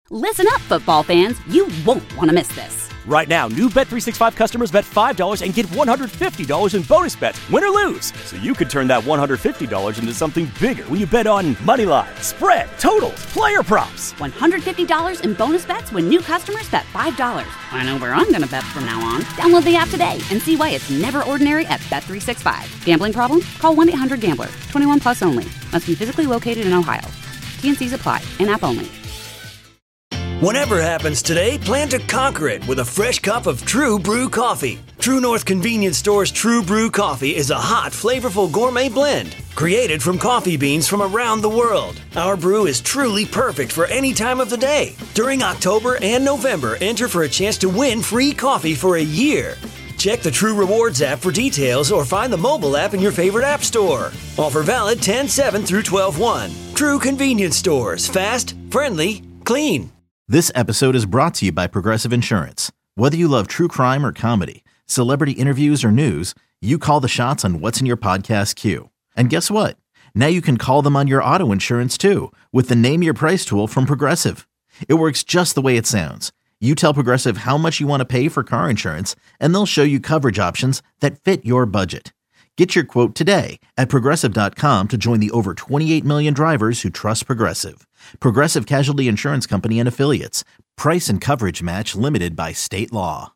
Listen up, football fans. You won't want to miss this. Right now, new Bet365 customers bet $5 and get $150 in bonus bets, win or lose. So you could turn that $150 into something bigger when you bet on money line, spread, totals, player props. $150 in bonus bets when new customers bet $5. I know where I'm going to bet from now on. Download the app today and see why it's never ordinary at Bet365. Gambling problem? Call 1-800-GAMBLER. 21 plus only. Must be physically located in Ohio. T&Cs apply. In-app only. Whatever happens today, plan to conquer it with a fresh cup of True Brew coffee. True North Convenience Store's True Brew coffee is a hot, flavorful gourmet blend created from coffee beans from around the world. Our brew is truly perfect for any time of the day. During October and November, enter for a chance to win free coffee for a year. Check the True Rewards app for details or find the mobile app in your favorite app store. Offer valid 10/7 through 12/1. True Convenience Stores. Fast, friendly, clean. This episode is brought to you by Progressive Insurance. Whether you love true crime or comedy, celebrity interviews or news, you call the shots on what's in your podcast queue. And guess what? Now you can call them on your auto insurance too with the Name Your Price tool from Progressive. It works just the way it sounds. You tell Progressive how much you want to pay for car insurance, and they'll show you coverage options that fit your budget. Get your quote today at Progressive.com to join the over 28 million drivers who trust Progressive. Progressive Casualty Insurance Company and Affiliates. Price and coverage match limited by state law.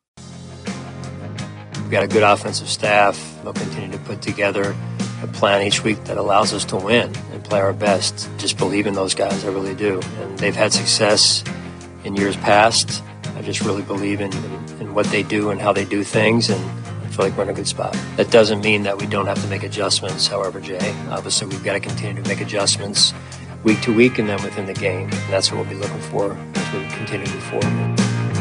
We've got a good offensive staff. They'll continue to put together a plan each week that allows us to win and play our best. Just believe in those guys, I really do. And they've had success in years past. I just really believe in what they do and how they do things, and I feel like we're in a good spot. That doesn't mean that we don't have to make adjustments, however, Jay. Obviously, we've got to continue to make adjustments week to week and then within the game. And that's what we'll be looking for as we continue to move forward.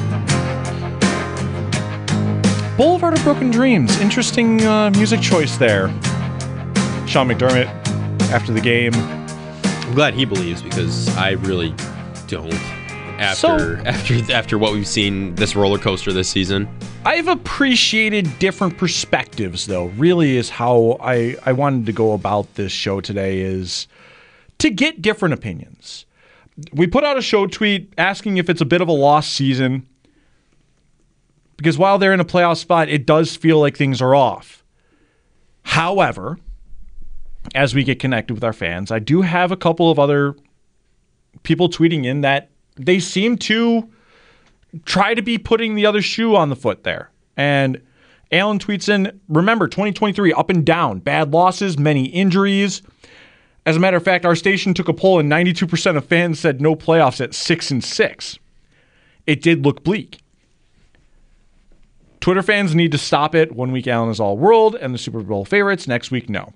Boulevard of Broken Dreams. Interesting music choice there. Sean McDermott after the game. I'm glad he believes, because I really don't. After what we've seen this roller coaster this season. I've appreciated different perspectives, though. Really is how I wanted to go about this show today, is to get different opinions. We put out a show tweet asking if it's a bit of a lost season, because while they're in a playoff spot, it does feel like things are off. However, as we get connected with our fans, I do have a couple of other people tweeting in that they seem to try to be putting the other shoe on the foot there. And Alan tweets in, remember, 2023, up and down, bad losses, many injuries. As a matter of fact, our station took a poll and 92% of fans said no playoffs at 6-6. It did look bleak. Twitter fans need to stop it. 1 week Allen is all world and the Super Bowl favorites. Next week, no.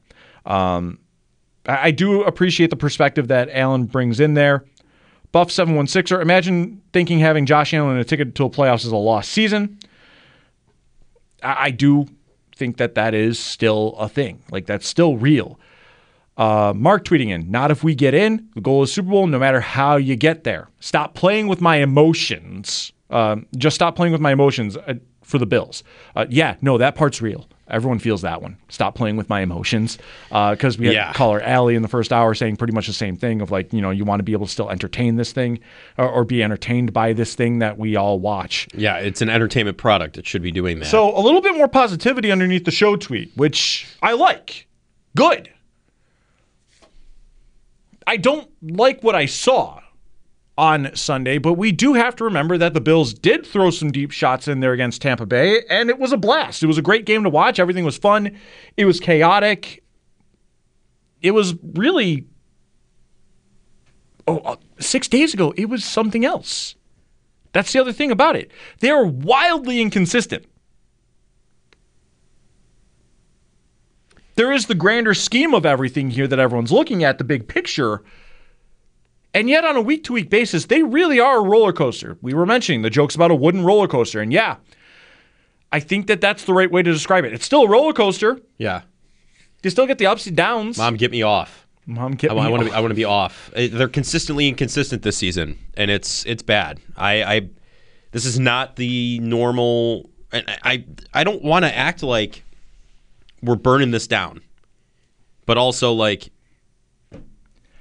I do appreciate the perspective that Allen brings in there. Buff 716er, imagine thinking having Josh Allen a ticket to a playoffs is a lost season. I do think that is still a thing. Like, that's still real. Mark tweeting in, not if we get in. The goal is Super Bowl no matter how you get there. Stop playing with my emotions. Just stop playing with my emotions for the Bills. Yeah, no, that part's real. Everyone feels that one. Stop playing with my emotions. Because we had caller Allie in the first hour saying pretty much the same thing of, like, you want to be able to still entertain this thing or be entertained by this thing that we all watch. Yeah, it's an entertainment product. It should be doing that. So a little bit more positivity underneath the show tweet, which I like. Good. I don't like what I saw on Sunday, but we do have to remember that the Bills did throw some deep shots in there against Tampa Bay, and it was a blast. It was a great game to watch. Everything was fun. It was chaotic. It was really, 6 days ago, it was something else. That's the other thing about it. They are wildly inconsistent. There is the grander scheme of everything here that everyone's looking at, the big picture. And yet on a week-to-week basis, they really are a roller coaster. We were mentioning the jokes about a wooden roller coaster. And yeah, I think that's the right way to describe it. It's still a roller coaster. Yeah. You still get the ups and downs. Mom, get me off. Mom, get me off. I want to be off. They're consistently inconsistent this season, and it's bad. This is not the normal. And I don't want to act like we're burning this down, but also, like,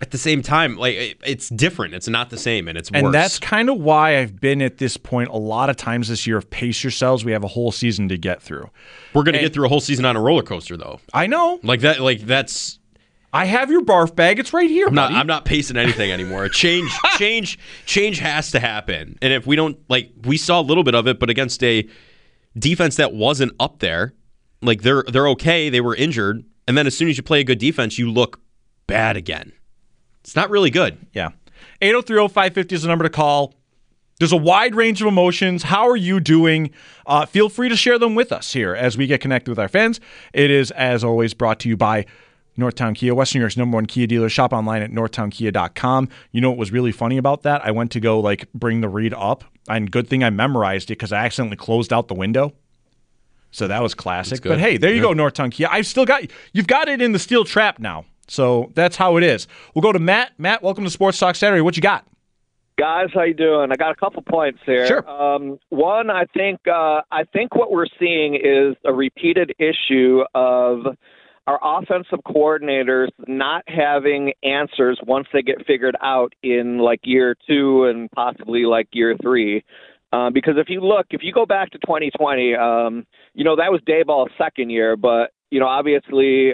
at the same time, like it's different. It's not the same, and it's worse. And that's kind of why I've been at this point a lot of times this year of pace yourselves. We have a whole season to get through. We're going to get through a whole season on a roller coaster, though. I know. Like that. Like that's. I have your barf bag. It's right here. I'm not pacing anything anymore. Change has to happen. And if we don't, like, we saw a little bit of it, but against a defense that wasn't up there, like they're okay. They were injured, and then as soon as you play a good defense, you look bad again. It's not really good. Yeah. 803-0550 is the number to call. There's a wide range of emotions. How are you doing? Feel free to share them with us here as we get connected with our fans. It is, as always, brought to you by Northtown Kia, Western New York's #1 Kia dealer. Shop online at northtownkia.com. You know what was really funny about that? I went to go bring the read up, and good thing I memorized it because I accidentally closed out the window. So that was classic. But hey, there you go, Northtown Kia. You've got it in the steel trap now. So that's how it is. We'll go to Matt. Matt, welcome to Sports Talk Saturday. What you got? Guys, how you doing? I got a couple points here. Sure. One, I think what we're seeing is a repeated issue of our offensive coordinators not having answers once they get figured out in year 2 and possibly year 3. Because if you go back to 2020, that was Dayball's second year, but obviously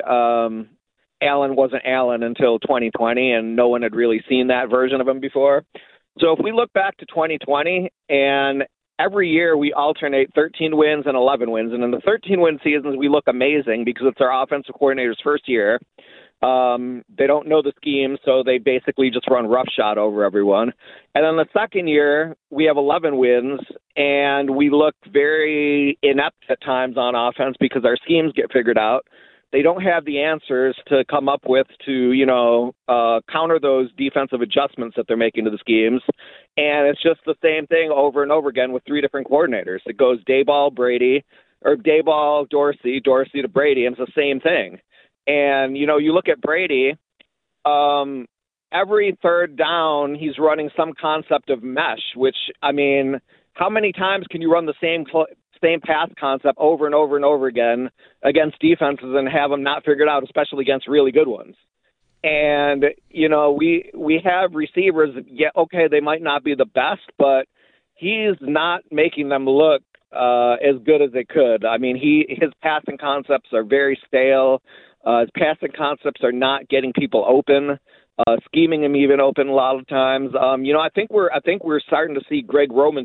Allen wasn't Allen until 2020, and no one had really seen that version of him before. So if we look back to 2020, and every year we alternate 13 wins and 11 wins, and in the 13-win seasons we look amazing because it's our offensive coordinator's first year. They don't know the scheme, so they basically just run roughshod over everyone. And then the second year, we have 11 wins, and we look very inept at times on offense because our schemes get figured out. They don't have the answers to come up with to, counter those defensive adjustments that they're making to the schemes. And it's just the same thing over and over again with 3 different coordinators. It goes Dayball, Brady, or Dayball, Dorsey to Brady, and it's the same thing. And, you look at Brady, every third down, he's running some concept of mesh, which, how many times can you run the same pass concept over and over and over again against defenses and have them not figured out, especially against really good ones? And, we have receivers, they might not be the best, but he's not making them look as good as they could. His passing concepts are very stale. His passing concepts are not getting people open, scheming him even open a lot of times. I think we're starting to see Greg Roman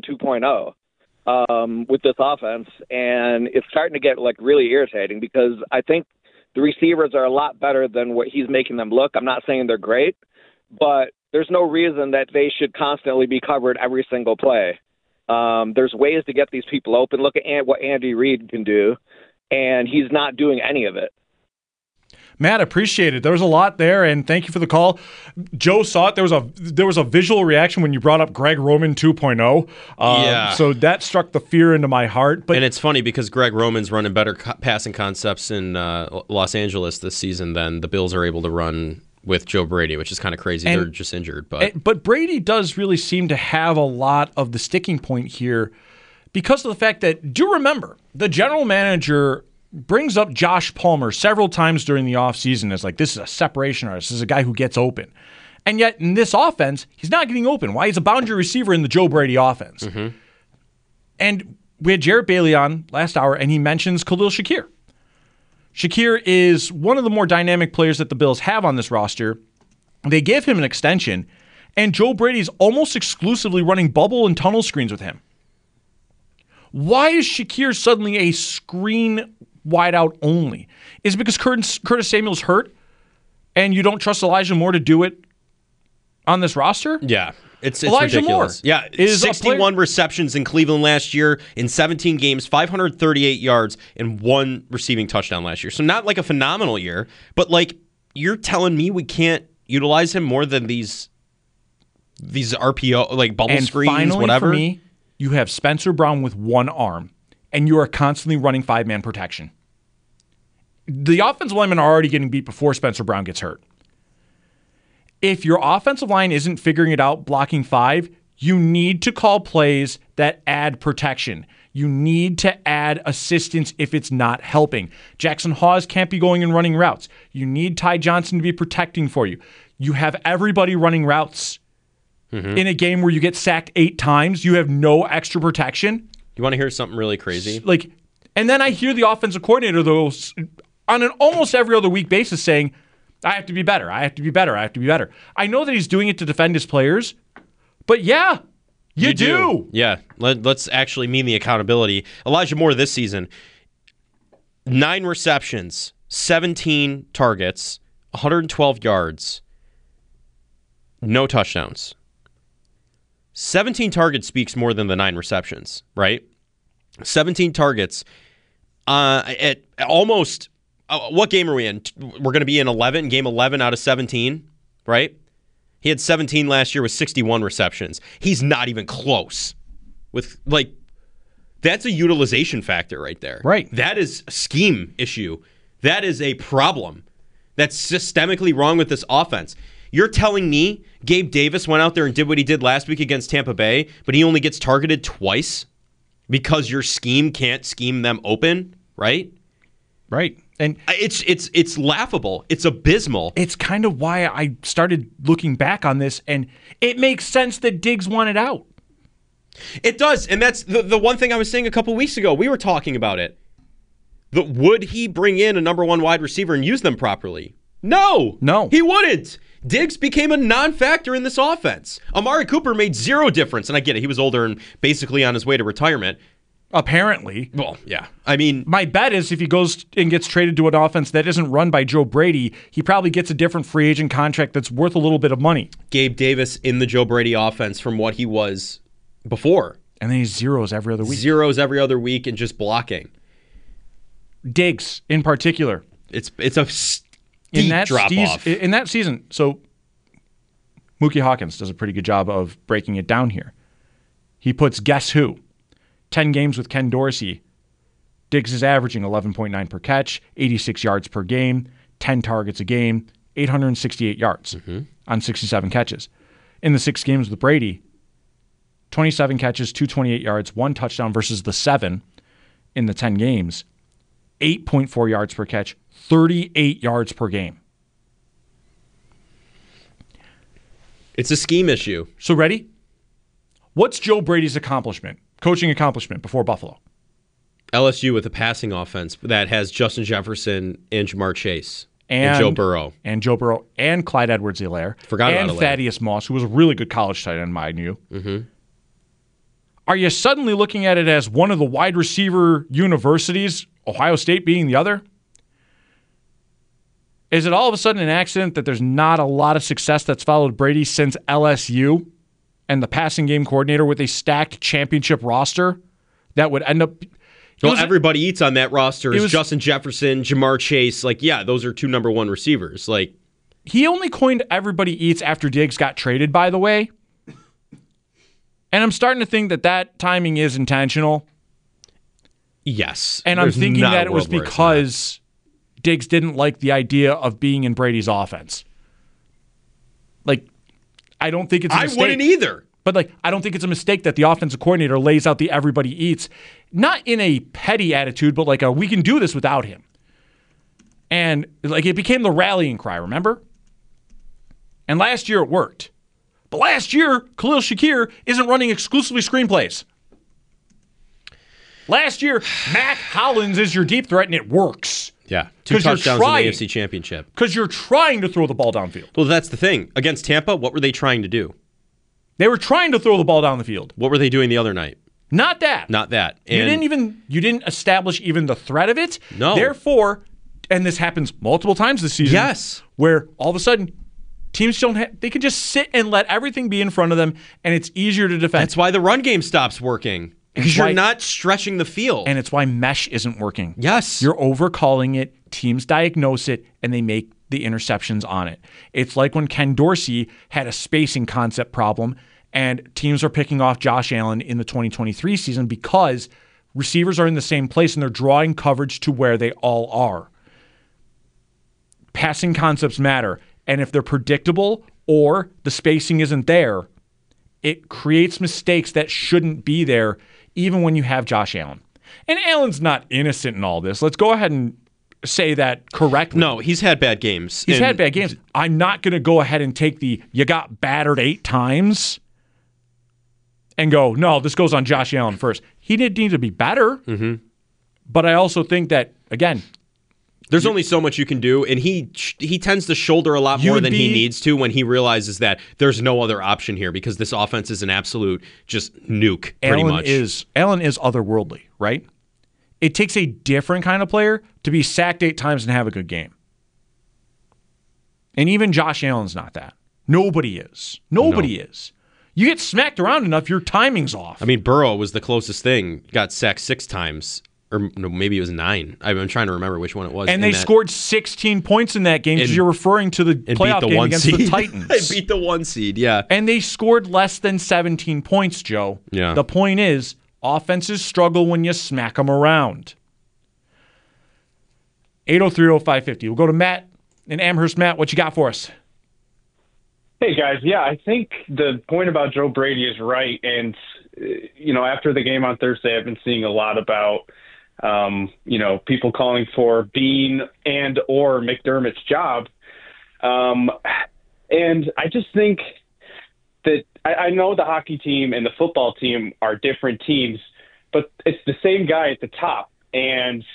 2.0 with this offense, and it's starting to get really irritating because I think the receivers are a lot better than what he's making them look. I'm not saying they're great, but there's no reason that they should constantly be covered every single play. There's ways to get these people open. Look at what Andy Reid can do, and he's not doing any of it. Matt, appreciate it. There was a lot there, and thank you for the call. Joe saw it. There was a visual reaction when you brought up Greg Roman 2.0. Yeah. So that struck the fear into my heart. And it's funny because Greg Roman's running better passing concepts in Los Angeles this season than the Bills are able to run with Joe Brady, which is kind of crazy. They're just injured. But Brady does really seem to have a lot of the sticking point here because of the fact that, do remember, the general manager brings up Josh Palmer several times during the offseason as this is a separation artist. This is a guy who gets open. And yet in this offense, he's not getting open. Why? He's a boundary receiver in the Joe Brady offense. Mm-hmm. And we had Jarrett Bailey on last hour, and he mentions Khalil Shakir. Shakir is one of the more dynamic players that the Bills have on this roster. They give him an extension, and Joe Brady's almost exclusively running bubble and tunnel screens with him. Why is Shakir suddenly a screen wideout only? Is it because Curtis Samuel's hurt and you don't trust Elijah Moore to do it on this roster? Yeah, it's Elijah ridiculous. Moore is 61 receptions in Cleveland last year in 17 games, 538 yards, and 1 receiving touchdown last year. So not a phenomenal year, but you're telling me we can't utilize him more than these RPO bubble and screens, finally, whatever. For me, you have Spencer Brown with one arm, and you are constantly running 5-man protection. The offensive linemen are already getting beat before Spencer Brown gets hurt. If your offensive line isn't figuring it out blocking 5, you need to call plays that add protection. You need to add assistance if it's not helping. Jackson Hawes can't be going and running routes. You need Ty Johnson to be protecting for you. You have everybody running routes in a game where you get sacked 8 times. You have no extra protection. You want to hear something really crazy? And then I hear the offensive coordinator, though, on an almost every other week basis saying, I have to be better. I have to be better. I have to be better. I know that he's doing it to defend his players, but yeah, you do. Yeah. Let's actually mean the accountability. Elijah Moore this season, 9 receptions, 17 targets, 112 yards, no touchdowns. 17 targets speaks more than the 9 receptions, right? 17 targets at almost what game are we in? We're going to be in 11, game 11 out of 17, right? He had 17 last year with 61 receptions. He's not even close with, that's a utilization factor right there. Right. That is a scheme issue. That is a problem that's systemically wrong with this offense. You're telling me Gabe Davis went out there and did what he did last week against Tampa Bay, but he only gets targeted twice because your scheme can't scheme them open, right? Right. And it's laughable. It's abysmal. It's kind of why I started looking back on this, and it makes sense that Diggs wanted out. It does, and that's the one thing I was saying a couple weeks ago. We were talking about it. Would he bring in a number 1 wide receiver and use them properly? No. He wouldn't. Diggs became a non-factor in this offense. Amari Cooper made 0 difference, and I get it. He was older and basically on his way to retirement. Apparently. Well, yeah. I mean, my bet is if he goes and gets traded to an offense that isn't run by Joe Brady, he probably gets a different free agent contract that's worth a little bit of money. Gabe Davis in the Joe Brady offense from what he was before. And then he's zeros every other week. Zeros every other week and just blocking. Diggs, in particular. It's a steep drop-off. In that season, so Mookie Hawkins does a pretty good job of breaking it down here. He puts guess who? 10 games with Ken Dorsey. Diggs is averaging 11.9 per catch, 86 yards per game, 10 targets a game, 868 yards on 67 catches. In the 6 games with Brady, 27 catches, 228 yards, 1 touchdown versus the 7 in the 10 games, 8.4 yards per catch, 38 yards per game. It's a scheme issue. So ready? What's Joe Brady's coaching accomplishment before Buffalo? LSU with a passing offense that has Justin Jefferson and Jamar Chase and Joe Burrow. And Clyde Edwards-Helaire. And Thaddeus Moss, who was a really good college tight end, mind you. Mm-hmm. Are you suddenly looking at it as one of the wide receiver universities, Ohio State being the other? Is it all of a sudden an accident that there's not a lot of success that's followed Brady since LSU and the passing game coordinator with a stacked championship roster that would end up... Well, everybody eats on that roster is Justin Jefferson, Jamar Chase. Those are 2 number 1 receivers. He only coined everybody eats after Diggs got traded, by the way. And I'm starting to think that timing is intentional. Yes. And I'm thinking that it was because Diggs didn't like the idea of being in Brady's offense. I don't think it's a mistake. I wouldn't either. But I don't think it's a mistake that the offensive coordinator lays out the everybody eats, not in a petty attitude, but we can do this without him. And it became the rallying cry, remember? And last year it worked. But last year, Khalil Shakir isn't running exclusively screenplays. Last year, Mac Hollins is your deep threat, and it works. Yeah, 2 touchdowns in the AFC Championship. Because you're trying to throw the ball downfield. Well, that's the thing. Against Tampa, what were they trying to do? They were trying to throw the ball down the field. What were they doing the other night? Not that. And you didn't establish even the threat of it. No. Therefore, and this happens multiple times this season. Yes. Where all of a sudden teams they can just sit and let everything be in front of them, and it's easier to defend. That's why the run game stops working. Because you're not stretching the field. And it's why mesh isn't working. Yes. You're overcalling it. Teams diagnose it, and they make the interceptions on it. It's like when Ken Dorsey had a spacing concept problem, and teams are picking off Josh Allen in the 2023 season because receivers are in the same place, and they're drawing coverage to where they all are. Passing concepts matter, and if they're predictable or the spacing isn't there, it creates mistakes that shouldn't be there, even when you have Josh Allen. And Allen's not innocent in all this. Let's go ahead and say that correctly. No, he's had bad games. He's had bad games. I'm not going to go ahead and take you got battered 8 times and go, no, this goes on Josh Allen first. He didn't need to be better. Mm-hmm. But I also think that, again, there's only so much you can do, and he tends to shoulder a lot more than he needs to when he realizes that there's no other option here because this offense is an absolute just nuke, pretty much. Allen is otherworldly, right? It takes a different kind of player to be sacked 8 times and have a good game. And even Josh Allen's not that. Nobody is. Nobody is. You get smacked around enough, your timing's off. I mean, Burrow was the closest thing. Got sacked 6 times. Or no, maybe it was 9. I'm trying to remember which one it was. And they scored 16 points in that game because you're referring to the playoff game against the Titans. They beat the 1 seed, yeah. And they scored less than 17 points, Joe. Yeah. The point is, offenses struggle when you smack them around. 803-0550. We'll go to Matt in Amherst. Matt, what you got for us? Hey, guys. Yeah, I think the point about Joe Brady is right. And, after the game on Thursday, I've been seeing a lot about people calling for Bean and or McDermott's job. And I just think that I know the hockey team and the football team are different teams, but it's the same guy at the top. And,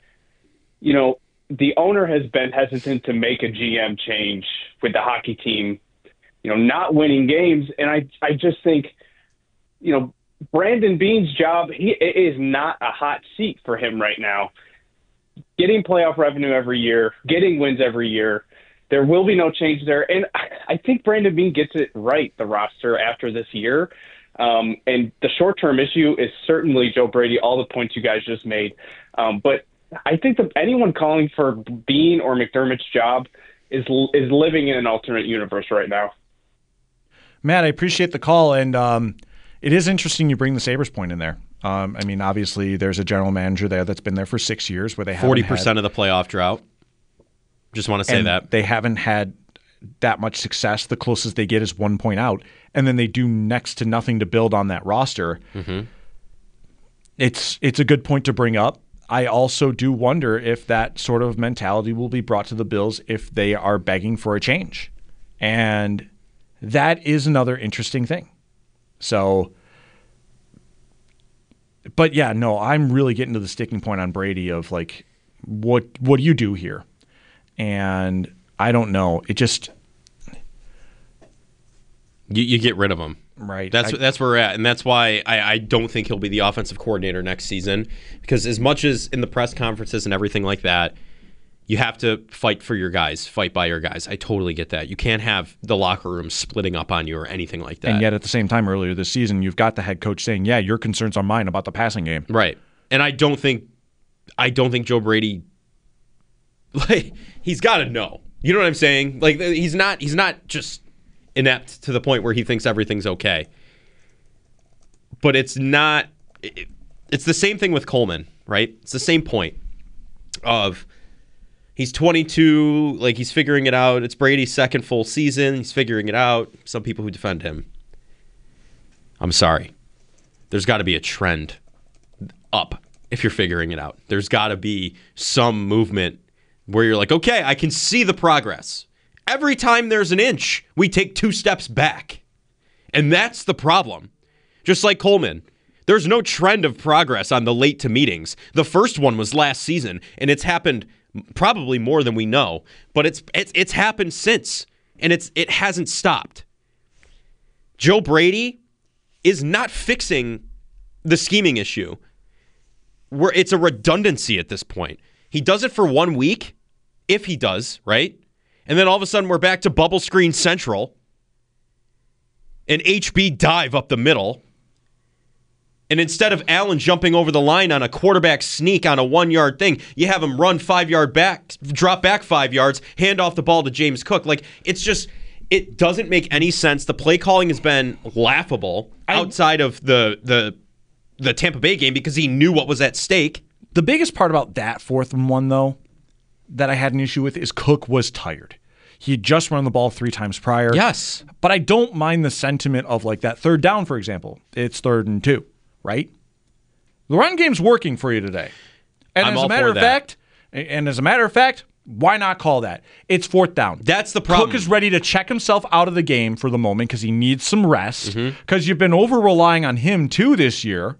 the owner has been hesitant to make a GM change with the hockey team, not winning games. And I just think, Brandon Beane's job, it is not a hot seat for him right now. Getting playoff revenue every year, getting wins every year, there will be no change there. And I think Brandon Beane gets it right, the roster, after this year. And the short-term issue is certainly Joe Brady, all the points you guys just made. But I think that anyone calling for Beane or McDermott's job is living in an alternate universe right now. Matt, I appreciate the call, and it is interesting you bring the Sabres point in there. Obviously, there's a general manager there that's been there for 6 years where they have 40% of the playoff drought. Just want to say that. They haven't had that much success. The closest they get is 1 point out, and then they do next to nothing to build on that roster. Mm-hmm. It's a good point to bring up. I also do wonder if that sort of mentality will be brought to the Bills if they are begging for a change. And that is another interesting thing. So, but yeah, no, I'm really getting to the sticking point on Brady of like, what do you do here? And I don't know. It just you get rid of him, right? That's where we're at, and that's why I don't think he'll be the offensive coordinator next season. Because as much as in the press conferences and everything like that, you have to fight for your guys, fight by your guys. I totally get that. You can't have the locker room splitting up on you or anything like that. And yet at the same time, earlier this season, you've got the head coach saying, yeah, your concerns are mine about the passing game. Right. And I don't think Joe Brady, like, he's got to know. You know what I'm saying? Like, he's not just inept to the point where he thinks everything's okay. But it's not it's the same thing with Coleman, right? It's the same point of he's 22, like he's figuring it out. It's Brady's second full season. He's figuring it out. Some people who defend him. I'm sorry. There's got to be a trend up if you're figuring it out. There's got to be some movement where you're like, okay, I can see the progress. Every time there's an inch, we take 2 steps back. And that's the problem. Just like Coleman. There's no trend of progress on the late to meetings. The first one was last season, and it's happened probably more than we know, but it's happened since, and it hasn't stopped. Joe Brady is not fixing the scheming issue. Where it's a redundancy at this point. He does it for 1 week, if he does, right? And then all of a sudden we're back to bubble screen central, an HB dive up the middle. And instead of Allen jumping over the line on a quarterback sneak on a 1-yard thing, you have him run 5-yard back, drop back 5 yards, hand off the ball to James Cook. Like, it's just, it doesn't make any sense. The play calling has been laughable outside of the Tampa Bay game because he knew what was at stake. The biggest part about that 4th and 1, though, that I had an issue with is Cook was tired. He had just run the ball 3 times prior. Yes. But I don't mind the sentiment of like that 3rd down, for example. It's 3rd and 2. Right? The run game's working for you today. And as a matter of fact, And as a matter of fact, why not call that? It's fourth down. That's the problem. Cook is ready to check himself out of the game for the moment because he needs some rest because you've been over-relying on him, too, this year.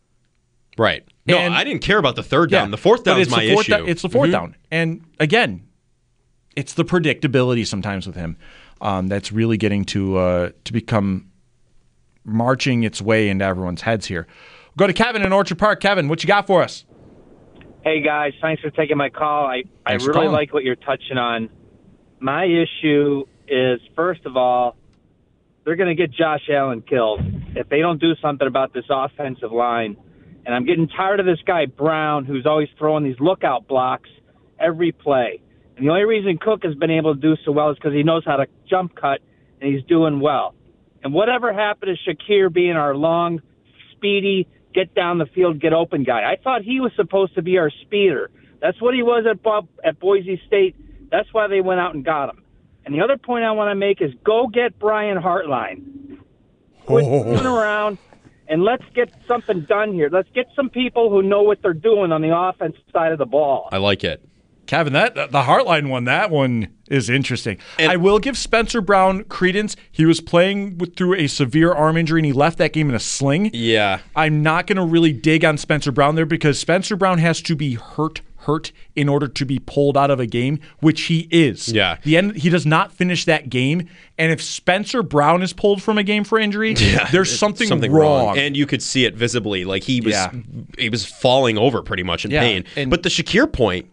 Right. No, I didn't care about the third down. The fourth down is my issue. It's the fourth down. And, again, it's the predictability sometimes with him that's really getting to become marching its way into everyone's heads here. We'll go to Kevin in Orchard Park. Kevin, what you got for us? Hey, guys. Thanks for taking my call. I really like what you're touching on. My issue is, first of all, they're going to get Josh Allen killed if they don't do something about this offensive line. And I'm getting tired of this guy, Brown, who's always throwing these lookout blocks every play. And the only reason Cook has been able to do so well is because he knows how to jump cut, and he's doing well. And whatever happened to Shakir being our long, speedy, get down the field, get open guy? I thought he was supposed to be our speeder. That's what he was at Boise State. That's why they went out and got him. And the other point I want to make is go get Brian Hartline. Quit fooling around, and let's get something done here. Let's get some people who know what they're doing on the offensive side of the ball. I like it. Kevin, the Hartline one, that one is interesting. And I will give Spencer Brown credence. He was playing through a severe arm injury, and he left that game in a sling. Yeah. I'm not going to really dig on Spencer Brown there because Spencer Brown has to be hurt in order to be pulled out of a game, which he is. Yeah. He does not finish that game, and if Spencer Brown is pulled from a game for injury, there's something wrong. And you could see it visibly. Like he was falling over pretty much in pain. But the Shakir point,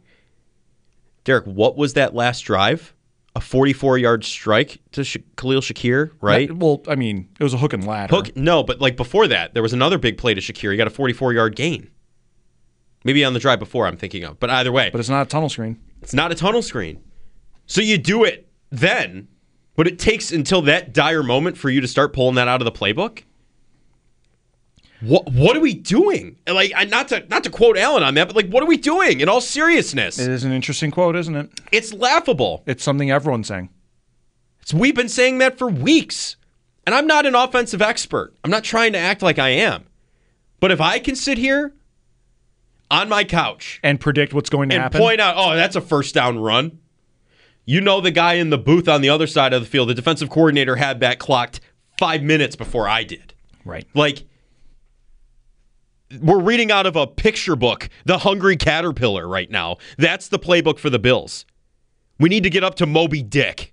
Derek, what was that last drive? A 44-yard strike to Khalil Shakir, right? Well, I mean, it was a hook and ladder. No, but like before that, there was another big play to Shakir. He got a 44-yard gain. Maybe on the drive before I'm thinking of. But either way. But it's not a tunnel screen. It's not a tunnel screen. So you do it then, but it takes until that dire moment for you to start pulling that out of the playbook? What are we doing? Like, not to quote Allen on that, but like, what are we doing in all seriousness? It is an interesting quote, isn't it? It's laughable. It's something everyone's saying. We've been saying that for weeks. And I'm not an offensive expert. I'm not trying to act like I am. But if I can sit here on my couch and predict what's going to happen and point out, oh, that's a first down run. You know the guy in the booth on the other side of the field, the defensive coordinator, had that clocked 5 minutes before I did. Right. Like, we're reading out of a picture book, The Hungry Caterpillar right now. That's the playbook for the Bills. We need to get up to Moby Dick.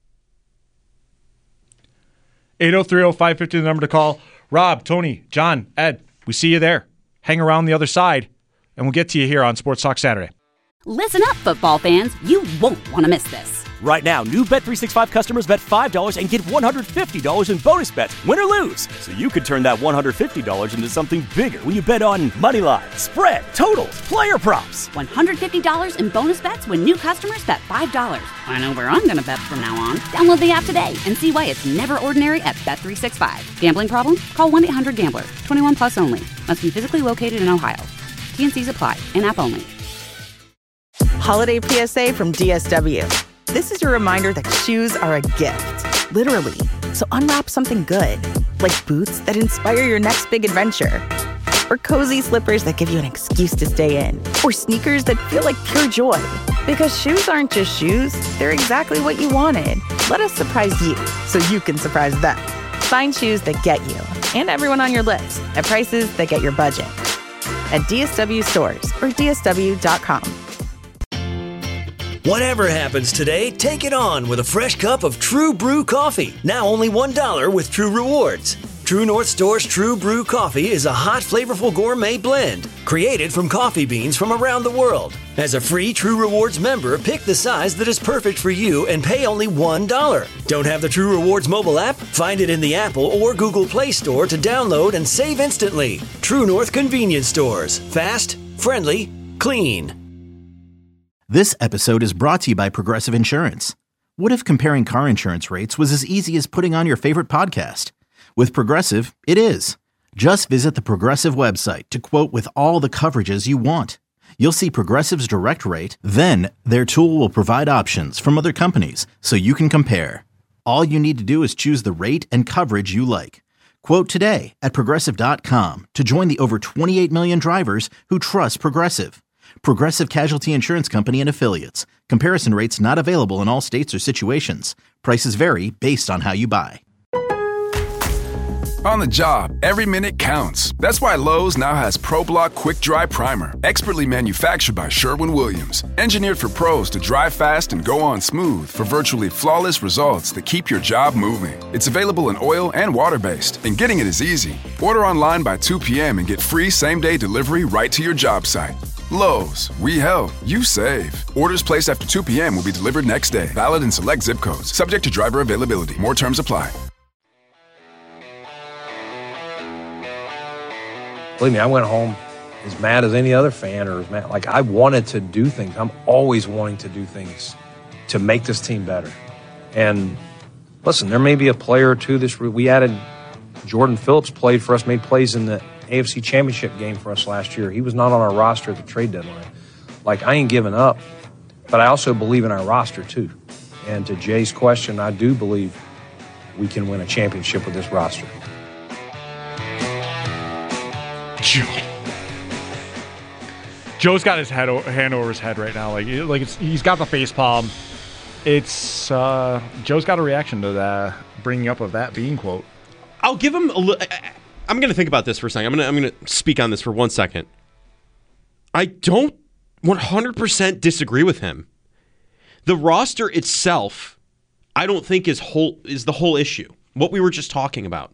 803-0550, the number to call. Rob, Tony, John, Ed, we see you there. Hang around the other side, and we'll get to you here on Sports Talk Saturday. Listen up, football fans. You won't want to miss this. Right now, new Bet365 customers bet $5 and get $150 in bonus bets, win or lose. So you could turn that $150 into something bigger when you bet on money line, spread, totals, player props. $150 in bonus bets when new customers bet $5. I know where I'm going to bet from now on. Download the app today and see why it's never ordinary at Bet365. Gambling problem? Call 1-800-GAMBLER. 21 plus only. Must be physically located in Ohio. T&Cs apply. In-app only. Holiday PSA from DSW. This is your reminder that shoes are a gift, literally. So unwrap something good, like boots that inspire your next big adventure, or cozy slippers that give you an excuse to stay in, or sneakers that feel like pure joy. Because shoes aren't just shoes, they're exactly what you wanted. Let us surprise you so you can surprise them. Find shoes that get you and everyone on your list at prices that get your budget. At DSW stores or DSW.com. Whatever happens today, take it on with a fresh cup of True Brew coffee. Now only $1 with True Rewards. True North Store's True Brew coffee is a hot, flavorful gourmet blend created from coffee beans from around the world. As a free True Rewards member, pick the size that is perfect for you and pay only $1. Don't have the True Rewards mobile app? Find it in the Apple or Google Play Store to download and save instantly. True North Convenience Stores. Fast, friendly, clean. This episode is brought to you by Progressive Insurance. What if comparing car insurance rates was as easy as putting on your favorite podcast? With Progressive, it is. Just visit the Progressive website to quote with all the coverages you want. You'll see Progressive's direct rate, then their tool will provide options from other companies so you can compare. All you need to do is choose the rate and coverage you like. Quote today at Progressive.com to join the over 28 million drivers who trust Progressive. Progressive Casualty Insurance Company and Affiliates. Comparison rates not available in all states or situations. Prices vary based on how you buy. On the job, every minute counts. That's why Lowe's now has ProBlock Quick Dry Primer, expertly manufactured by Sherwin-Williams. Engineered for pros to dry fast and go on smooth for virtually flawless results that keep your job moving. It's available in oil and water-based, and getting it is easy. Order online by 2 p.m. and get free same-day delivery right to your job site. Lowe's, we help, you save. Orders placed after 2 p.m. will be delivered next day. Valid in select zip codes. Subject to driver availability. More terms apply. Believe me, I went home as mad as any other fan, or as mad. Like, I wanted to do things. I'm always wanting to do things to make this team better. And listen, there may be a player or two we added. Jordan Phillips played for us, made plays in the AFC Championship game for us last year. He was not on our roster at the trade deadline. Like, I ain't giving up, but I also believe in our roster too. And to Jay's question, I do believe we can win a championship with this roster. Joe's got his hand over his head right now. He's got the face palm. It's Joe's got a reaction to that bringing up of that being quote. I'll give him a little. I'm going to think about this for a second. I'm going to speak on this for 1 second. I don't 100% disagree with him. The roster itself, I don't think is the whole issue. What we were just talking about.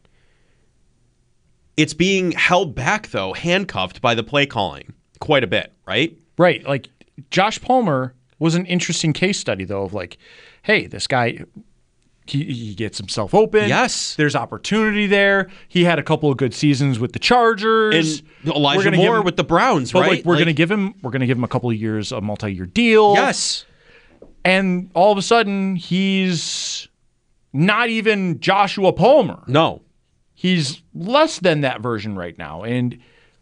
It's being held back, though, handcuffed by the play calling quite a bit, right? Right. Like, Josh Palmer was an interesting case study, though, of like, hey, this guy, he gets himself open. Yes. There's opportunity there. He had a couple of good seasons with the Chargers. And Elijah Moore with the Browns, but right? Like, we're going to give him a couple of years, a multi-year deal. Yes. And all of a sudden, he's not even Joshua Palmer. No. He's less than that version right now, and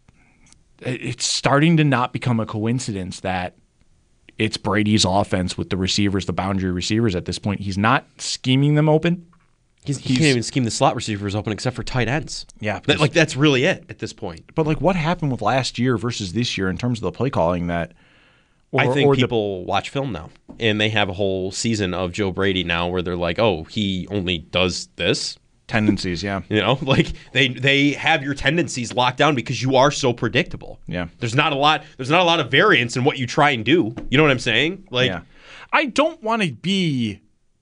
it's starting to not become a coincidence that it's Brady's offense with the receivers, the boundary receivers at this point. He's not scheming them open. He can't even scheme the slot receivers open except for tight ends. Yeah. That's really it at this point. But what happened with last year versus this year in terms of the play calling that I think people watch film now, and they have a whole season of Joe Brady now where they're like, oh, he only does this. Tendencies, yeah. They have your tendencies locked down because you are so predictable. Yeah. There's not a lot of variance in what you try and do. You know what I'm saying? Yeah. I don't want to be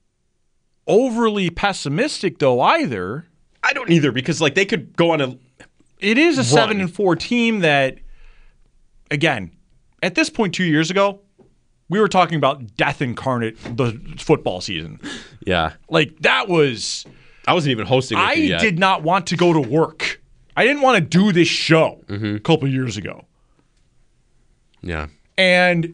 overly pessimistic though either. I don't either, because they could go on it is a 7-4 team that, again, at this point 2 years ago, we were talking about death incarnate the football season. Yeah. That was... I wasn't even hosting with you yet. I did not want to go to work. I didn't want to do this show a couple of years ago. Yeah. And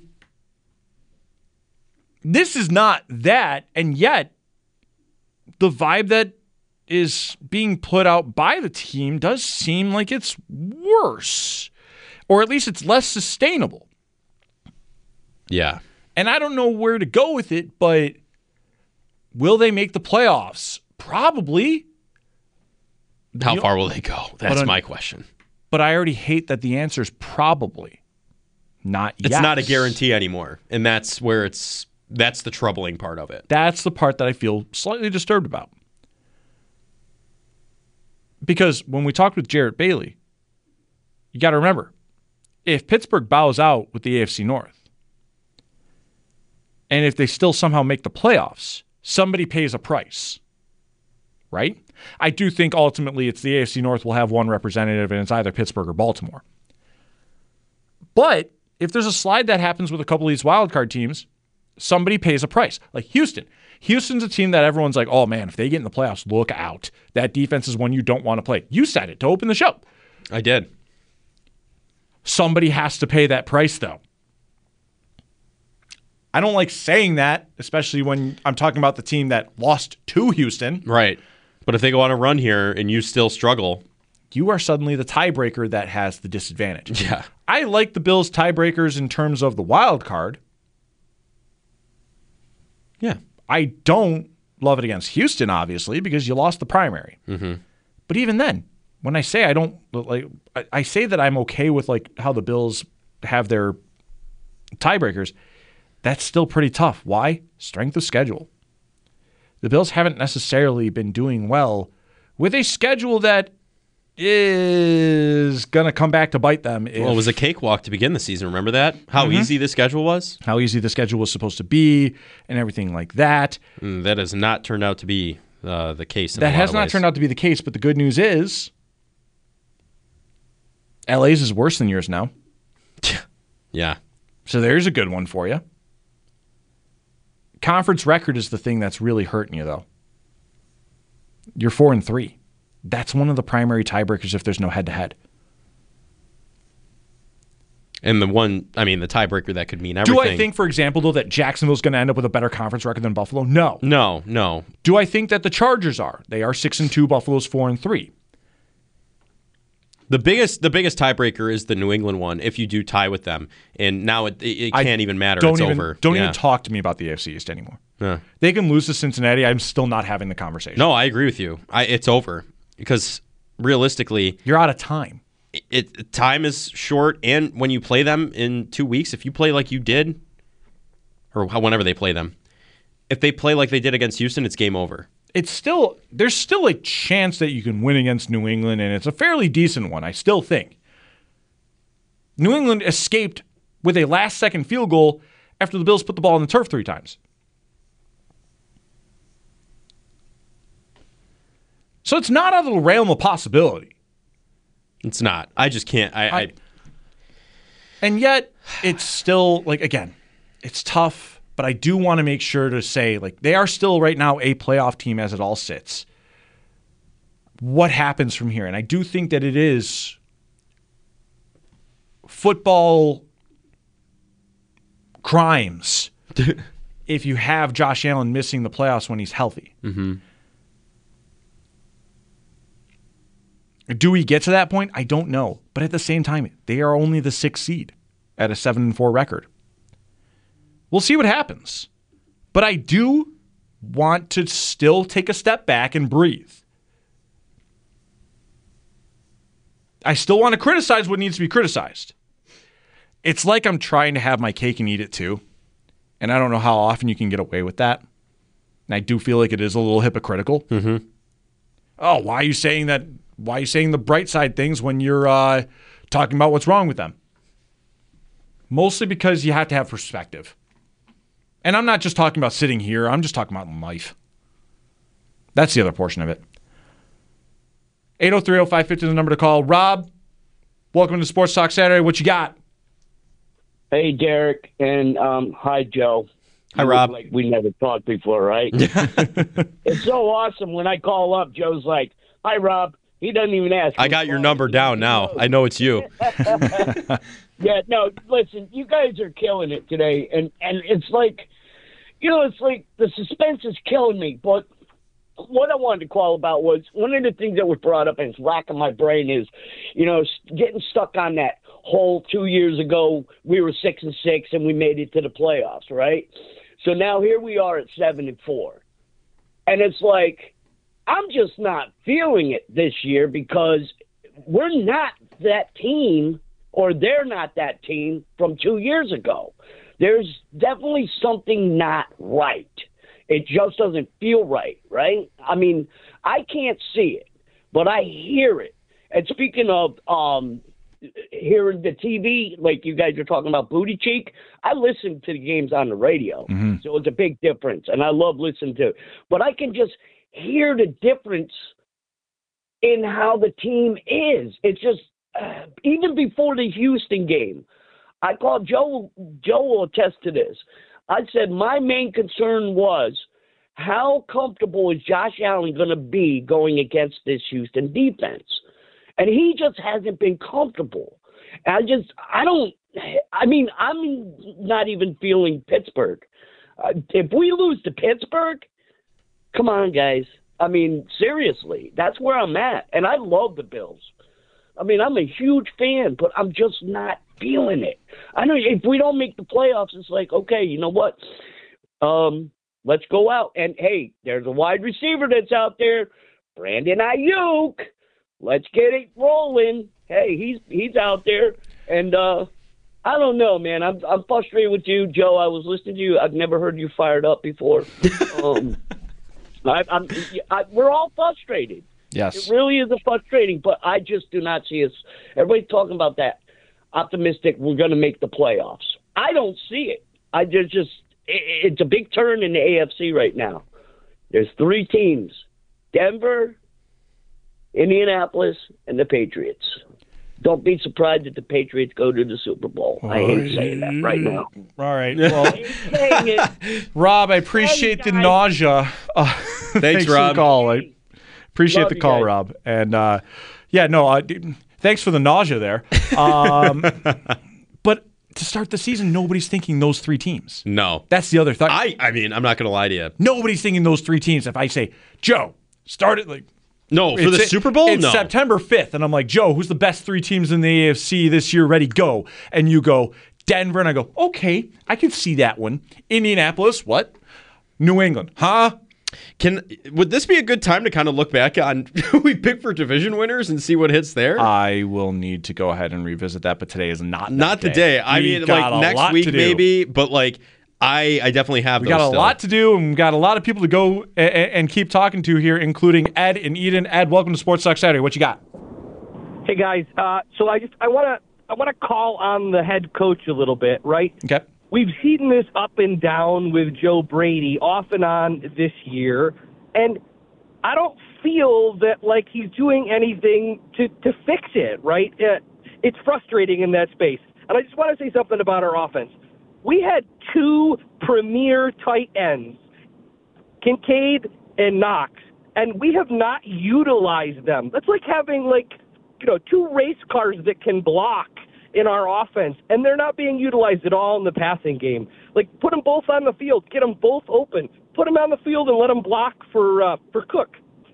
this is not that, and yet the vibe that is being put out by the team does seem like it's worse, or at least it's less sustainable. Yeah. And I don't know where to go with it, but will they make the playoffs? Probably. How far will they go? That's my question. But I already hate that the answer is probably, not yes. It's not a guarantee anymore, and that's where that's the troubling part of it. That's the part that I feel slightly disturbed about. Because when we talked with Jarrett Bailey, you got to remember, if Pittsburgh bows out with the AFC North, and if they still somehow make the playoffs, somebody pays a price. Right? I do think ultimately it's the AFC North will have one representative, and it's either Pittsburgh or Baltimore. But if there's a slide that happens with a couple of these wildcard teams, somebody pays a price. Like Houston. Houston's a team that everyone's like, oh man, if they get in the playoffs, look out. That defense is one you don't want to play. You said it to open the show. I did. Somebody has to pay that price, though. I don't like saying that, especially when I'm talking about the team that lost to Houston. Right. But if they go on a run here and you still struggle, you are suddenly the tiebreaker that has the disadvantage. Yeah. I like the Bills' tiebreakers in terms of the wild card. Yeah. I don't love it against Houston, obviously, because you lost the primary. Mm-hmm. But even then, when I say I don't I say that I'm okay with how the Bills have their tiebreakers, that's still pretty tough. Why? Strength of schedule. The Bills haven't necessarily been doing well with a schedule that is going to come back to bite them. Well, it was a cakewalk to begin the season. Remember that? How easy the schedule was? How easy the schedule was supposed to be and everything like that. That has not turned out to be the case. That has not turned out to be the case, but the good news is LA's is worse than yours now. Yeah. So there's a good one for you. Conference record is the thing that's really hurting you, though. You're 4-3. That's one of the primary tiebreakers if there's no head-to-head. And the tiebreaker that could mean everything. Do I think, for example, though, that Jacksonville's going to end up with a better conference record than Buffalo? No. No. Do I think that the Chargers are? They are 6-2. Buffalo's 4-3. The biggest tiebreaker is the New England one if you do tie with them. And now it can't even matter. It's over. Don't even talk to me about the AFC East anymore. Yeah. They can lose to Cincinnati. I'm still not having the conversation. No, I agree with you. It's over. Because realistically, you're out of time. Time is short, and when you play them in 2 weeks, if you play like you did, or whenever they play them, if they play like they did against Houston, it's game over. There's still a chance that you can win against New England, and it's a fairly decent one, I still think. New England escaped with a last-second field goal after the Bills put the ball on the turf 3 times. So it's not out of the realm of possibility. It's not. I just can't. And yet, it's still, again, it's tough, but I do want to make sure to say, they are still right now a playoff team as it all sits. What happens from here? And I do think that it is football crimes if you have Josh Allen missing the playoffs when he's healthy. Mm-hmm. Do we get to that point? I don't know. But at the same time, they are only the 6th seed at a 7-4 record. We'll see what happens. But I do want to still take a step back and breathe. I still want to criticize what needs to be criticized. It's like I'm trying to have my cake and eat it too. And I don't know how often you can get away with that. And I do feel like it is a little hypocritical. Mm-hmm. Oh, why are you saying that? Why are you saying the bright side things when you're talking about what's wrong with them? Mostly because you have to have perspective. And I'm not just talking about sitting here. I'm just talking about life. That's the other portion of it. 803-0550 is the number to call. Rob, welcome to Sports Talk Saturday. What you got? Hey, Derek, and hi, Joe. Hi, Rob. Like we never talked before, right? It's so awesome when I call up. Joe's like, hi, Rob. He doesn't even ask. I got your number down now. I know it's you. Yeah, no, listen, you guys are killing it today. And it's like, it's like the suspense is killing me. But what I wanted to call about was one of the things that was brought up and it's racking my brain is, getting stuck on that whole 2 years ago, we were 6-6 and we made it to the playoffs, right? So now here we are at 7-4. And it's like, I'm just not feeling it this year because we're not that team, or they're not that team from 2 years ago. There's definitely something not right. It just doesn't feel right, right? I mean, I can't see it, but I hear it. And speaking of hearing the TV, like you guys are talking about booty cheek, I listen to the games on the radio. Mm-hmm. So it's a big difference, and I love listening to it. But I can just hear the difference in how the team is. It's just, even before the Houston game, I called Joe will attest to this. I said my main concern was how comfortable is Josh Allen going to be going against this Houston defense? And he just hasn't been comfortable. I'm not even feeling Pittsburgh. If we lose to Pittsburgh, come on, guys. I mean, seriously, that's where I'm at. And I love the Bills. I mean, I'm a huge fan, but I'm just not feeling it. I know if we don't make the playoffs, it's like, okay, you know what? Let's go out. And, hey, there's a wide receiver that's out there, Brandon Ayuk. Let's get it rolling. Hey, he's out there. And I don't know, man. I'm frustrated with you, Joe. I was listening to you. I've never heard you fired up before. We're all frustrated. Yes. It really is frustrating, but I just do not see us. Everybody's talking about that. Optimistic, we're going to make the playoffs. I don't see it. It's a big turn in the AFC right now. There's 3 teams: Denver, Indianapolis, and the Patriots. Don't be surprised if the Patriots go to the Super Bowl. I hate saying that right now. All right. Well, Rob, I appreciate the nausea. Thanks Rob. for the call. I appreciate Love the you call, guys. Rob. And thanks for the nausea there. But to start the season, nobody's thinking those 3 teams. No. That's the other thought. I mean, I'm not going to lie to you. Nobody's thinking those 3 teams. If I say, Joe, start it No, for the Super Bowl? It's No. September 5th, and I'm like, Joe, who's the best 3 teams in the AFC this year? Ready, go. And you go, Denver, and I go, okay, I can see that one. Indianapolis, what? New England, huh? Would this be a good time to kind of look back on who we picked for division winners and see what hits there? I will need to go ahead and revisit that, but today is not the day. I mean, like next week maybe, but like I definitely have we those got a still. lot to do, and we've got a lot of people to go and keep talking to here, including Ed and Eden. Ed, welcome to Sports Talk Saturday. What you got? Hey guys, so I want to call on the head coach a little bit, right? Okay. We've seen this up and down with Joe Brady off and on this year, and I don't feel that like he's doing anything to fix it, right? It's frustrating in that space. And I just want to say something about our offense. We had 2 premier tight ends, Kincaid and Knox, and we have not utilized them. That's like having 2 race cars that can block in our offense, and they're not being utilized at all in the passing game. Like, put them both on the field, get them both open, put them on the field and let them block for Cook.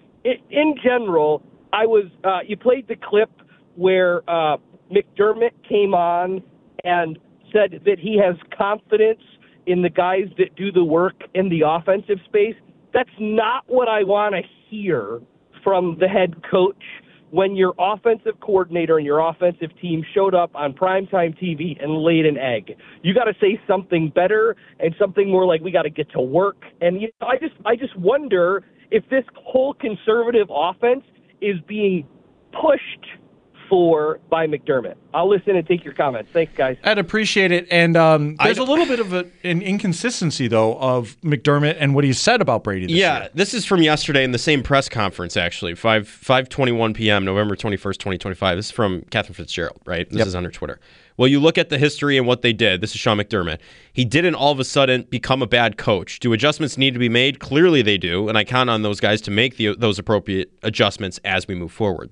In general, you played the clip where McDermott came on and said that he has confidence in the guys that do the work in the offensive space. That's not what I want to hear from the head coach when your offensive coordinator and your offensive team showed up on primetime TV and laid an egg. You got to say something better and something more like we got to get to work. And I just wonder if this whole conservative offense is being pushed for by McDermott. I'll listen and take your comments. Thanks, guys. I'd appreciate it. And there's a little bit of an inconsistency, though, of McDermott and what he said about Brady this year. This is from yesterday in the same press conference, actually, 5:21 p.m., November 21st, 2025. This is from Catherine Fitzgerald, right? This is on her Twitter. Well, you look at the history and what they did. This is Sean McDermott. He didn't all of a sudden become a bad coach. Do adjustments need to be made? Clearly they do, and I count on those guys to make those appropriate adjustments as we move forward.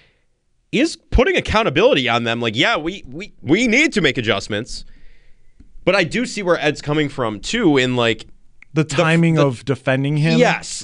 Is putting accountability on them. We need to make adjustments. But I do see where Ed's coming from, too, in, the timing of defending him. Yes.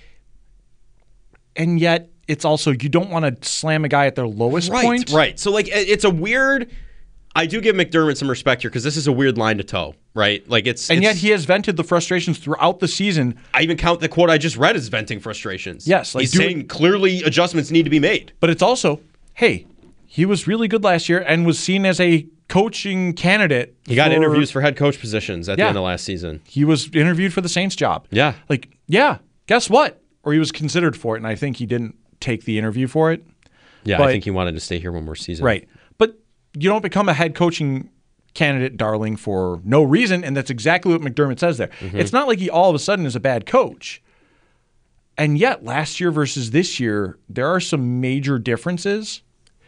And yet, it's also, you don't want to slam a guy at their lowest point. Right. So, it's a weird... I do give McDermott some respect here because this is a weird line to toe, right? Yet he has vented the frustrations throughout the season. I even count the quote I just read as venting frustrations. Yes. He's saying clearly adjustments need to be made. But it's also... hey, he was really good last year and was seen as a coaching candidate. He got interviews for head coach positions at the end of last season. He was interviewed for the Saints job. Yeah. Guess what? Or he was considered for it, and I think he didn't take the interview for it. Yeah, I think he wanted to stay here one more season. Right. But you don't become a head coaching candidate, darling, for no reason, and that's exactly what McDermott says there. Mm-hmm. It's not like he all of a sudden is a bad coach. And yet, last year versus this year, there are some major differences.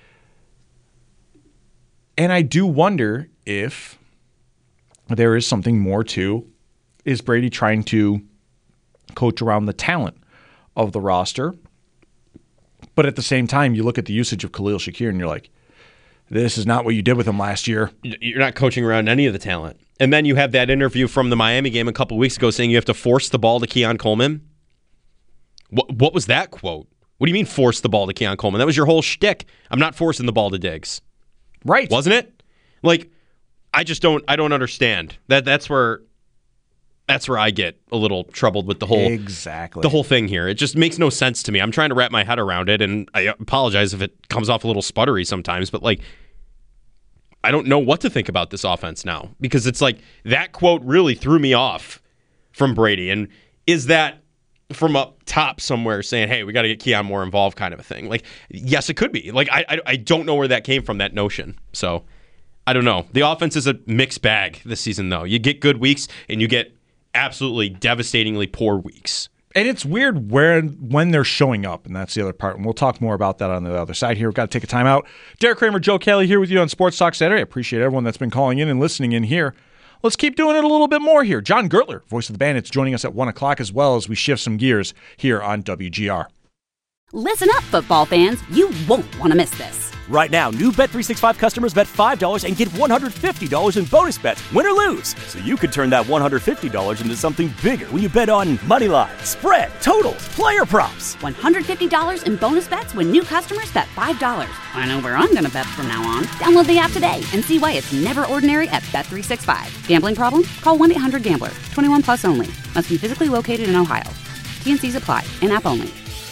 And I do wonder if there is something more to, is Brady trying to coach around the talent of the roster? But at the same time, you look at the usage of Khalil Shakir and you're like, this is not what you did with him last year. You're not coaching around any of the talent. And then you have that interview from the Miami game a couple weeks ago saying you have to force the ball to Keon Coleman. What was that quote? What do you mean force the ball to Keon Coleman? That was your whole shtick. I'm not forcing the ball to Diggs. Right. Wasn't it? I don't understand. That's where I get a little troubled with the whole thing here. It just makes no sense to me. I'm trying to wrap my head around it, and I apologize if it comes off a little sputtery sometimes, but I don't know what to think about this offense now, because it's like that quote really threw me off from Brady. And is that from up top somewhere saying, hey, we got to get Keon more involved kind of a thing? Like, yes, it could be. Like, I don't know where that came from, that notion. So I don't know. The offense is a mixed bag this season, though. You get good weeks and you get absolutely devastatingly poor weeks. And it's weird when they're showing up, and that's the other part. And we'll talk more about that on the other side here. We've got to take a time out. Derek Kramer, Joe Kelly here with you on Sports Talk Saturday. I appreciate everyone that's been calling in and listening in here. Let's keep doing it a little bit more here. John Gertler, voice of the Bandits, joining us at 1 o'clock as well as we shift some gears here on WGR. Listen up, football fans. You won't want to miss this. Right now, new Bet365 customers bet $5 and get $150 in bonus bets, win or lose. So you could turn that $150 into something bigger when you bet on money line, spread, totals, player props. $150 in bonus bets when new customers bet $5. I know where I'm going to bet from now on. Download the app today and see why it's never ordinary at Bet365. Gambling problem? Call 1-800-GAMBLER. 21 plus only. Must be physically located in Ohio. T&Cs apply. In-app only.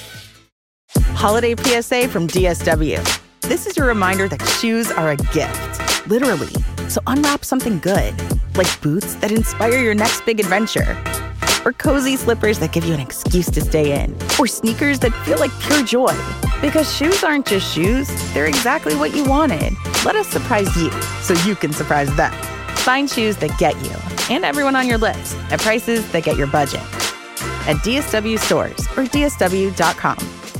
Holiday PSA from DSW. This is your reminder that shoes are a gift, literally. So unwrap something good, like boots that inspire your next big adventure, or cozy slippers that give you an excuse to stay in, or sneakers that feel like pure joy. Because shoes aren't just shoes, they're exactly what you wanted. Let us surprise you so you can surprise them. Find shoes that get you and everyone on your list at prices that get your budget. At DSW stores or DSW.com.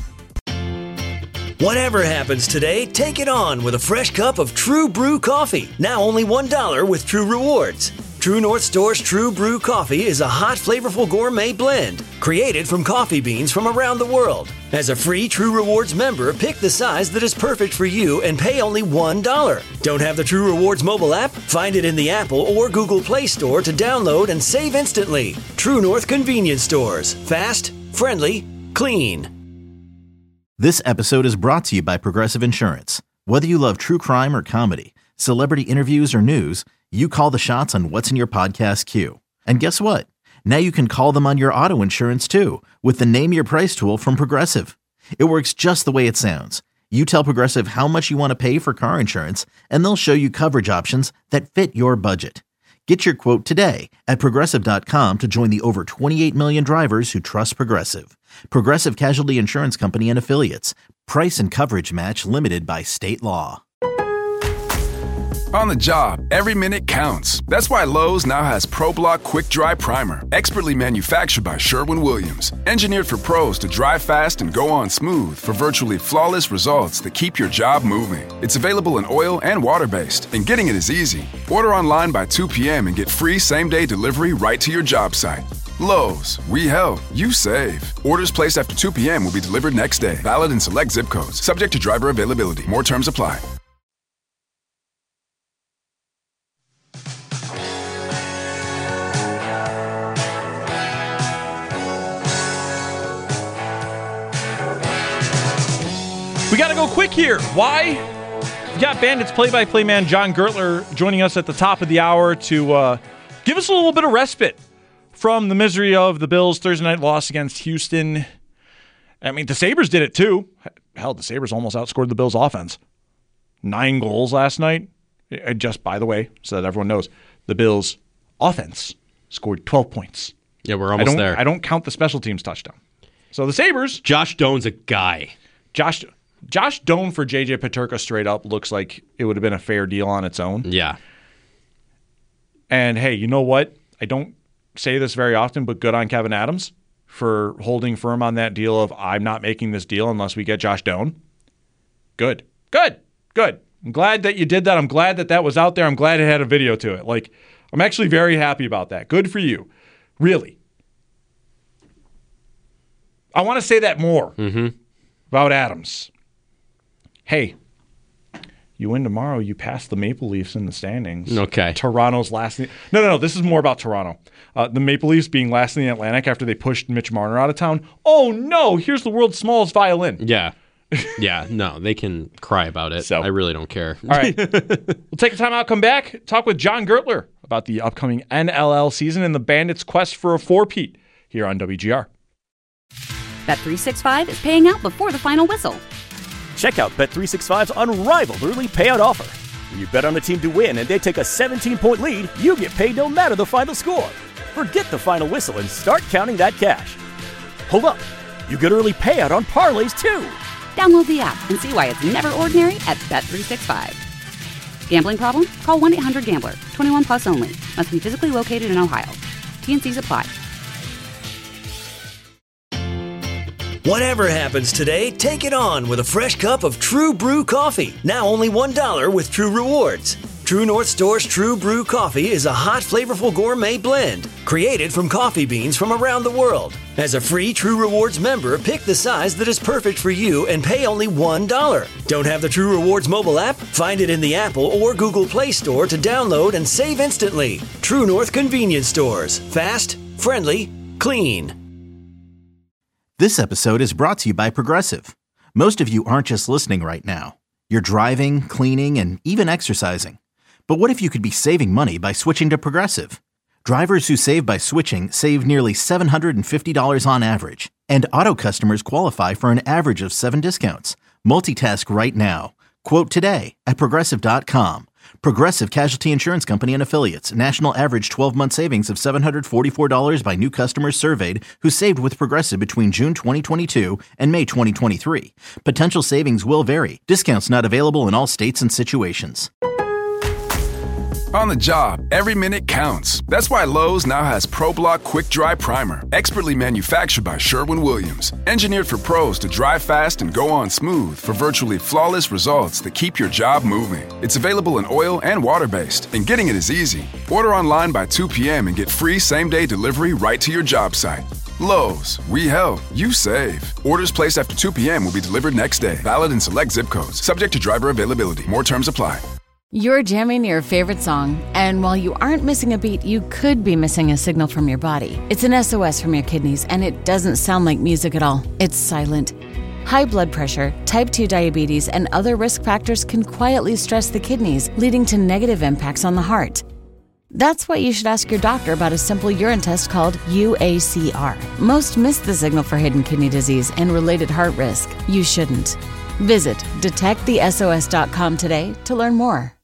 Whatever happens today, take it on with a fresh cup of True Brew coffee. Now only $1 with True Rewards. True North Store's True Brew coffee is a hot, flavorful gourmet blend created from coffee beans from around the world. As a free True Rewards member, pick the size that is perfect for you and pay only $1. Don't have the True Rewards mobile app? Find it in the Apple or Google Play Store to download and save instantly. True North Convenience Stores. Fast, friendly, clean. This episode is brought to you by Progressive Insurance. Whether you love true crime or comedy, celebrity interviews or news, you call the shots on what's in your podcast queue. And guess what? Now you can call them on your auto insurance too with the Name Your Price tool from Progressive. It works just the way it sounds. You tell Progressive how much you want to pay for car insurance, and they'll show you coverage options that fit your budget. Get your quote today at Progressive.com to join the over 28 million drivers who trust Progressive. Progressive Casualty Insurance Company and Affiliates. Price and coverage match limited by state law. On the job, every minute counts. That's why Lowe's now has ProBlock Quick Dry Primer, expertly manufactured by Sherwin-Williams. Engineered for pros to dry fast and go on smooth for virtually flawless results that keep your job moving. It's available in oil and water-based, and getting it is easy. Order online by 2 p.m. and get free same-day delivery right to your job site. Lowe's, we help, you save. Orders placed after 2 p.m. will be delivered next day. Valid in select zip codes. Subject to driver availability. More terms apply. We got to go quick here. Why? We got Bandits play-by-play man John Gertler joining us at the top of the hour to give us a little bit of respite from the misery of the Bills' Thursday night loss against Houston. I mean, the Sabres did it too. Hell, the Sabres almost outscored the Bills' offense. 9 goals last night. And just, by the way, so that everyone knows, the Bills' offense scored 12 points. Yeah, we're almost there. I don't count the special teams touchdown. So the Sabres... Josh Doan's a guy. Josh Doan for J.J. Peterka straight up looks like it would have been a fair deal on its own. Yeah. And hey, you know what? I don't say this very often, but good on Kevin Adams for holding firm on that deal of I'm not making this deal unless we get Josh Doan. Good. I'm glad that you did that. I'm glad that was out there. I'm glad it had a video to it. Like, I'm actually very happy about that. Good for you. Really. I want to say that more about Adams. Hey, you win tomorrow, you pass the Maple Leafs in the standings. Okay. Toronto's last. No. This is more about Toronto. The Maple Leafs being last in the Atlantic after they pushed Mitch Marner out of town. Oh, no, here's the world's smallest violin. Yeah. Yeah, no, they can cry about it. So, I really don't care. All right. We'll take a time out, come back, talk with John Gertler about the upcoming NLL season and the Bandits' quest for a four-peat here on WGR. Bet365 is paying out before the final whistle. Check out Bet365's unrivaled early payout offer. When you bet on a team to win and they take a 17-point lead, you get paid no matter the final score. Forget the final whistle and start counting that cash. Hold up. You get early payout on parlays, too. Download the app and see why it's never ordinary at Bet365. Gambling problem? Call 1-800-GAMBLER. 21 plus only. Must be physically located in Ohio. T&Cs apply. Whatever happens today, take it on with a fresh cup of True Brew coffee. Now only $1 with True Rewards. True North Store's True Brew Coffee is a hot, flavorful gourmet blend created from coffee beans from around the world. As a free True Rewards member, pick the size that is perfect for you and pay only $1. Don't have the True Rewards mobile app? Find it in the Apple or Google Play Store to download and save instantly. True North Convenience Stores. Fast, friendly, clean. This episode is brought to you by Progressive. Most of you aren't just listening right now. You're driving, cleaning, and even exercising. But what if you could be saving money by switching to Progressive? Drivers who save by switching save nearly $750 on average. And auto customers qualify for an average of 7 discounts. Multitask right now. Quote today at Progressive.com. Progressive Casualty Insurance Company and Affiliates. National average 12-month savings of $744 by new customers surveyed who saved with Progressive between June 2022 and May 2023. Potential savings will vary. Discounts not available in all states and situations. On the job, every minute counts. That's why Lowe's now has ProBlock Quick Dry Primer, expertly manufactured by Sherwin-Williams. Engineered for pros to dry fast and go on smooth for virtually flawless results that keep your job moving. It's available in oil and water-based, and getting it is easy. Order online by 2 p.m. and get free same-day delivery right to your job site. Lowe's, we help, you save. Orders placed after 2 p.m. will be delivered next day. Valid in select zip codes. Subject to driver availability. More terms apply. You're jamming your favorite song, and while you aren't missing a beat, you could be missing a signal from your body. It's an SOS from your kidneys, and it doesn't sound like music at all. It's silent. High blood pressure, type 2 diabetes, and other risk factors can quietly stress the kidneys, leading to negative impacts on the heart. That's why you should ask your doctor about a simple urine test called UACR. Most miss the signal for hidden kidney disease and related heart risk. You shouldn't. Visit detectthesos.com today to learn more.